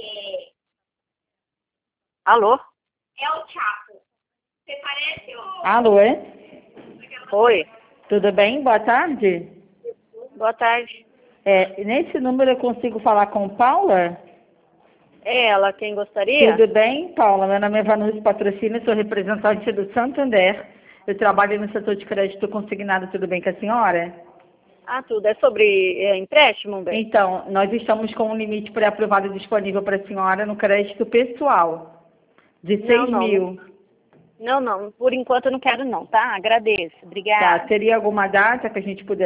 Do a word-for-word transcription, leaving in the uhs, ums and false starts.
Alô? É o Chapo. Você parece o... Alô, é? Oi. Tudo bem? Boa tarde. Boa tarde. É, nesse número eu consigo falar com Paula? É ela quem gostaria? Tudo bem, Paula? Meu nome é Vanucci Patrocínio, sou representante do Santander. Eu trabalho no setor de crédito consignado. Tudo bem com a senhora? Ah, tudo. É sobre é, empréstimo, bem? Então, nós estamos com um limite pré-aprovado disponível para a senhora no crédito pessoal, de Não, seis não. mil. Não, não. Por enquanto eu não quero não, tá? Agradeço. Obrigada. Tá, teria alguma data que a gente pudesse